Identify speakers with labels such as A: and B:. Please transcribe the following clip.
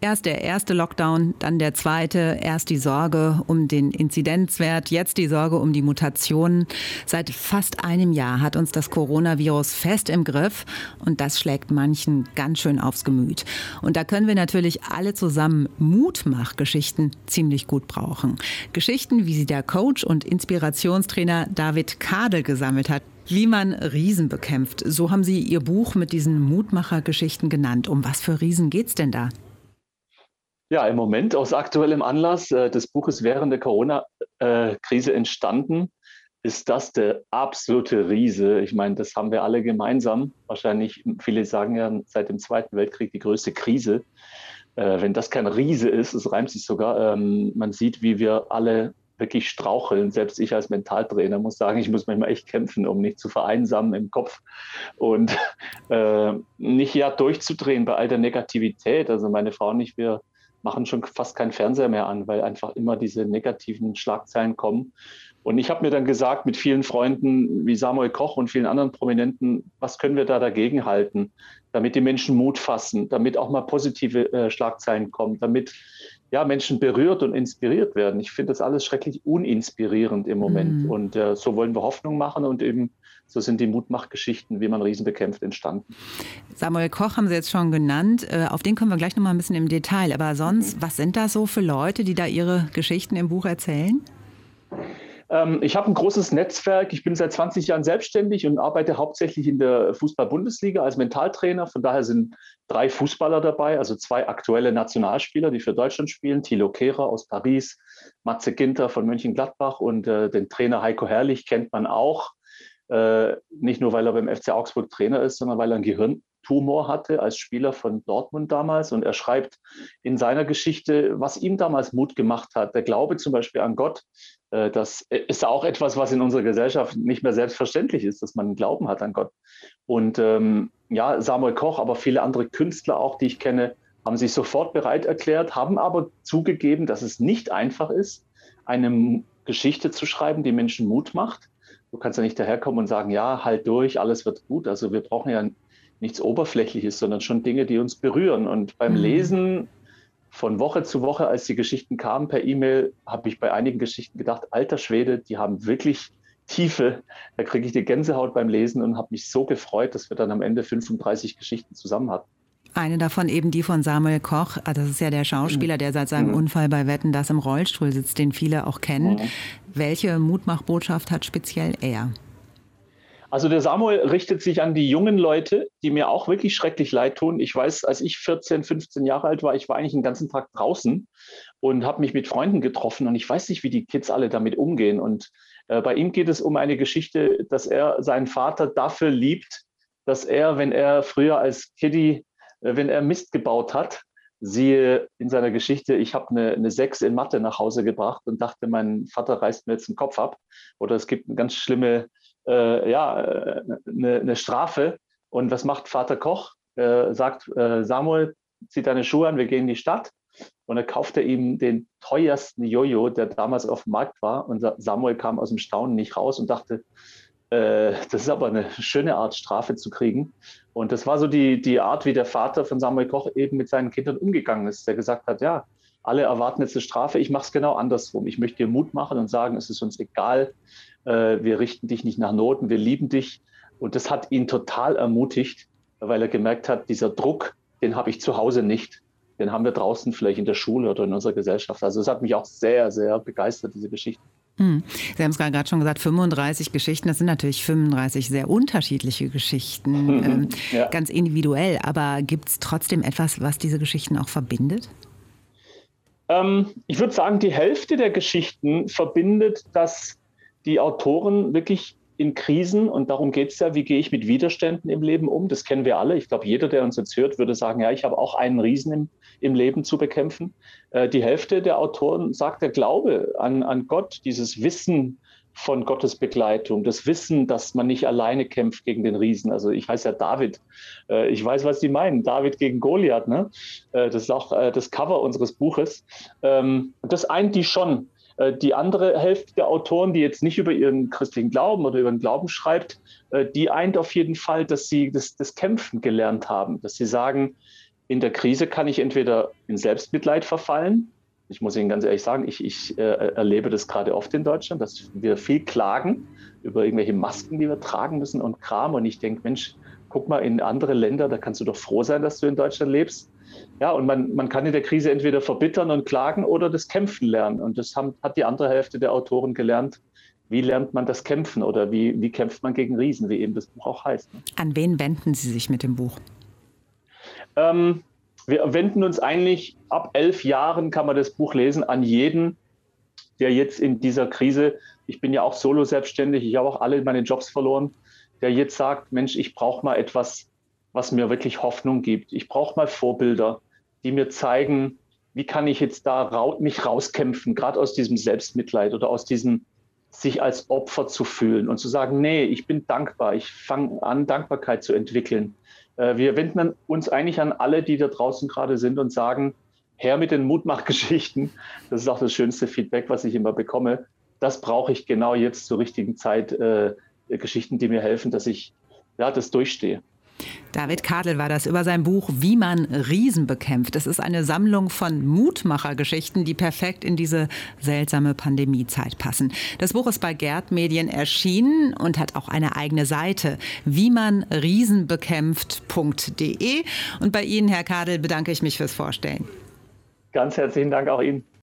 A: Erst der erste Lockdown, dann der zweite, erst die Sorge um den Inzidenzwert, jetzt die Sorge um die Mutationen. Seit fast einem Jahr hat uns das Coronavirus fest im Griff und das schlägt manchen ganz schön aufs Gemüt. Und da können wir natürlich alle zusammen Mutmachgeschichten ziemlich gut brauchen. Geschichten, wie sie der Coach und Inspirationstrainer David Kadel gesammelt hat. Wie man Riesen bekämpft. So haben Sie Ihr Buch mit diesen Mutmachergeschichten genannt. Um was für Riesen geht's denn da?
B: Ja, im Moment aus aktuellem Anlass, das Buch ist während der Corona-Krise entstanden, ist das der absolute Riese. Ich meine, das haben wir alle gemeinsam. Wahrscheinlich, viele sagen ja, seit dem Zweiten Weltkrieg die größte Krise. Wenn das kein Riese ist, es reimt sich sogar, man sieht, wie wir alle wirklich straucheln. Selbst ich als Mentaltrainer muss sagen, ich muss manchmal echt kämpfen, um nicht zu vereinsamen im Kopf und nicht durchzudrehen bei all der Negativität. Also meine Frau und ich, wir machen schon fast keinen Fernseher mehr an, weil einfach immer diese negativen Schlagzeilen kommen. Und ich habe mir dann gesagt, mit vielen Freunden wie Samuel Koch und vielen anderen Prominenten, was können wir da dagegen halten, damit die Menschen Mut fassen, damit auch mal positive Schlagzeilen kommen, damit Menschen berührt und inspiriert werden. Ich finde das alles schrecklich uninspirierend im Moment. Und so wollen wir Hoffnung machen und eben so sind die Mutmachgeschichten, wie man Riesen bekämpft, entstanden.
A: Samuel Koch haben Sie jetzt schon genannt. Auf den können wir gleich noch mal ein bisschen im Detail. Aber sonst, was sind da so für Leute, die da ihre Geschichten im Buch erzählen?
B: Ich habe ein großes Netzwerk. Ich bin seit 20 Jahren selbstständig und arbeite hauptsächlich in der Fußball-Bundesliga als Mentaltrainer. Von daher sind 3 Fußballer dabei, also 2 aktuelle Nationalspieler, die für Deutschland spielen. Thilo Kehrer aus Paris, Matze Ginter von Mönchengladbach und den Trainer Heiko Herrlich kennt man auch. Nicht nur, weil er beim FC Augsburg Trainer ist, sondern weil er einen Gehirntumor hatte als Spieler von Dortmund damals. Und er schreibt in seiner Geschichte, was ihm damals Mut gemacht hat. Der Glaube zum Beispiel an Gott, das ist auch etwas, was in unserer Gesellschaft nicht mehr selbstverständlich ist, dass man einen Glauben hat an Gott. Und Samuel Koch, aber viele andere Künstler auch, die ich kenne, haben sich sofort bereit erklärt, haben aber zugegeben, dass es nicht einfach ist, eine Geschichte zu schreiben, die Menschen Mut macht. Du kannst ja nicht daherkommen und sagen, ja, halt durch, alles wird gut. Also wir brauchen ja nichts Oberflächliches, sondern schon Dinge, die uns berühren. Und beim Lesen von Woche zu Woche, als die Geschichten kamen per E-Mail, habe ich bei einigen Geschichten gedacht, alter Schwede, die haben wirklich Tiefe. Da kriege ich die Gänsehaut beim Lesen und habe mich so gefreut, dass wir dann am Ende 35 Geschichten zusammen hatten.
A: Eine davon eben die von Samuel Koch. Das ist ja der Schauspieler, der seit seinem Unfall bei Wetten, dass im Rollstuhl sitzt, den viele auch kennen. Welche Mutmachbotschaft hat speziell er?
B: Also der Samuel richtet sich an die jungen Leute, die mir auch wirklich schrecklich leid tun. Ich weiß, als ich 14, 15 Jahre alt war, ich war eigentlich den ganzen Tag draußen und habe mich mit Freunden getroffen. Und ich weiß nicht, wie die Kids alle damit umgehen. Und bei ihm geht es um eine Geschichte, dass er seinen Vater dafür liebt, dass er, wenn er früher als Kiddie wenn er Mist gebaut hat, siehe in seiner Geschichte, ich habe eine 6 in Mathe nach Hause gebracht und dachte, mein Vater reißt mir jetzt den Kopf ab. Oder es gibt eine ganz schlimme, eine Strafe. Und was macht Vater Koch? Sagt, Samuel, zieh deine Schuhe an, wir gehen in die Stadt. Und er kaufte ihm den teuersten Jojo, der damals auf dem Markt war. Und Samuel kam aus dem Staunen nicht raus und dachte, das ist aber eine schöne Art, Strafe zu kriegen. Und das war so die Art, wie der Vater von Samuel Koch eben mit seinen Kindern umgegangen ist. Der gesagt hat, ja, alle erwarten jetzt eine Strafe, ich mache es genau andersrum. Ich möchte dir Mut machen und sagen, es ist uns egal, wir richten dich nicht nach Noten, wir lieben dich. Und das hat ihn total ermutigt, weil er gemerkt hat, dieser Druck, den habe ich zu Hause nicht. Den haben wir draußen vielleicht in der Schule oder in unserer Gesellschaft. Also es hat mich auch sehr, sehr begeistert, diese Geschichte.
A: Sie haben es gerade schon gesagt, 35 Geschichten, das sind natürlich 35 sehr unterschiedliche Geschichten, ganz individuell. Aber gibt es trotzdem etwas, was diese Geschichten auch verbindet?
B: Ich würde sagen, die Hälfte der Geschichten verbindet, dass die Autoren wirklich in Krisen, und darum geht es ja, wie gehe ich mit Widerständen im Leben um, das kennen wir alle. Ich glaube, jeder, der uns jetzt hört, würde sagen, ja, ich habe auch einen Riesen im Leben zu bekämpfen. Die Hälfte der Autoren sagt, der Glaube an Gott, dieses Wissen von Gottes Begleitung, das Wissen, dass man nicht alleine kämpft gegen den Riesen. Also ich heiße ja David. Ich weiß, was die meinen. David gegen Goliath. Ne? Das ist auch das Cover unseres Buches. Das eint die schon. Die andere Hälfte der Autoren, die jetzt nicht über ihren christlichen Glauben oder über den Glauben schreibt, die eint auf jeden Fall, dass sie das Kämpfen gelernt haben. Dass sie sagen, in der Krise kann ich entweder in Selbstmitleid verfallen. Ich muss Ihnen ganz ehrlich sagen, ich erlebe das gerade oft in Deutschland, dass wir viel klagen über irgendwelche Masken, die wir tragen müssen und Kram. Und ich denke, Mensch, guck mal in andere Länder, da kannst du doch froh sein, dass du in Deutschland lebst. Ja, und man kann in der Krise entweder verbittern und klagen oder das Kämpfen lernen. Und das hat die andere Hälfte der Autoren gelernt. Wie lernt man das Kämpfen oder wie kämpft man gegen Riesen, wie eben das Buch auch heißt.
A: An wen wenden Sie sich mit dem Buch?
B: Wir wenden uns eigentlich, ab 11 Jahren kann man das Buch lesen, an jeden, der jetzt in dieser Krise, ich bin ja auch solo selbstständig, ich habe auch alle meine Jobs verloren, der jetzt sagt, Mensch, ich brauche mal etwas, was mir wirklich Hoffnung gibt. Ich brauche mal Vorbilder, die mir zeigen, wie kann ich jetzt da mich rauskämpfen, gerade aus diesem Selbstmitleid oder aus diesem sich als Opfer zu fühlen und zu sagen, nee, ich bin dankbar, ich fange an, Dankbarkeit zu entwickeln. Wir wenden uns eigentlich an alle, die da draußen gerade sind und sagen, her mit den Mutmachgeschichten. Das ist auch das schönste Feedback, was ich immer bekomme. Das brauche ich genau jetzt zur richtigen Zeit. Geschichten, die mir helfen, dass ich das durchstehe.
A: David Kadel war das über sein Buch Wie man Riesen bekämpft. Es ist eine Sammlung von Mutmachergeschichten, die perfekt in diese seltsame Pandemiezeit passen. Das Buch ist bei Gerd Medien erschienen und hat auch eine eigene Seite, wiemanriesenbekämpft.de. Und bei Ihnen, Herr Kadel, bedanke ich mich fürs Vorstellen.
B: Ganz herzlichen Dank auch Ihnen.